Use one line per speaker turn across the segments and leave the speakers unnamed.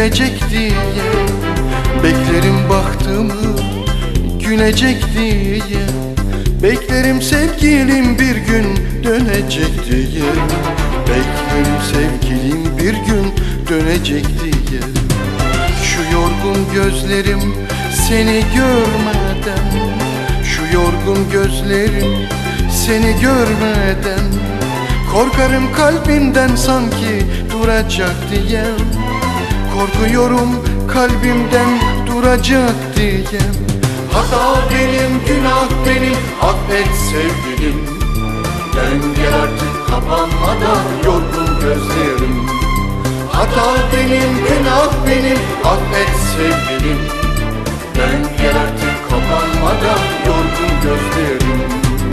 gülecek diye. Beklerim bahtımı gülecek diye. Beklerim sevgilim bir gün dönecek diye. Beklerim sevgilim bir gün dönecek diye. Şu yorgun gözlerim seni görmeden, şu yorgun gözlerim seni görmeden, korkarım kalbimden sanki duracak diye. Korkuyorum kalbimden duracak diye. Hata benim, günah benim, affet sevgilim. Dön gel artık kapanmadan yorgun gözlerim. Hata benim, günah benim, affet sevgilim. Dön gel artık kapanmadan yorgun gözlerim.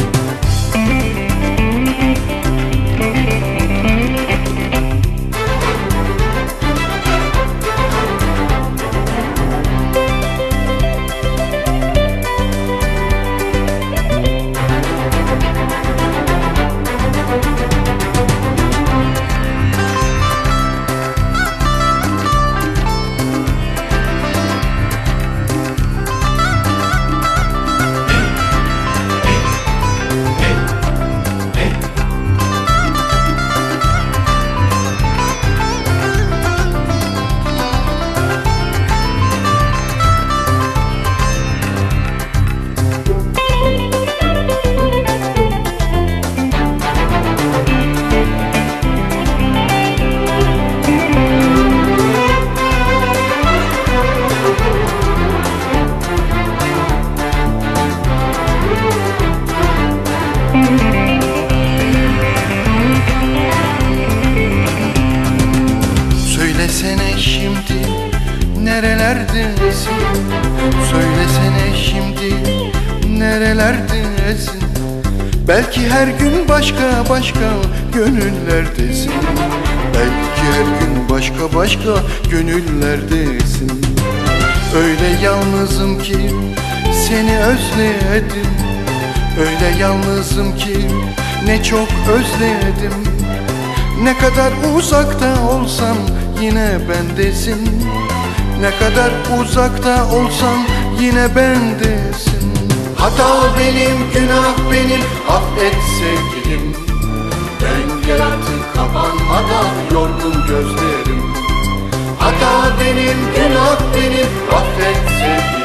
Söylesene şimdi nerelerdesin? Söylesene şimdi nerelerdesin? Belki her gün başka başka gönüllerdesin. Belki her gün başka başka gönüllerdesin. Öyle yalnızım ki seni özledim. Öyle yalnızım ki ne çok özledim. Ne kadar uzakta olsam yine bendesin. Ne kadar uzakta olsam yine bendesin. Hata benim, günah benim, affet sevgilim. Dön gel artık kapanmadan yorgun gözlerim. Hata benim, günah benim, affet sevgilim.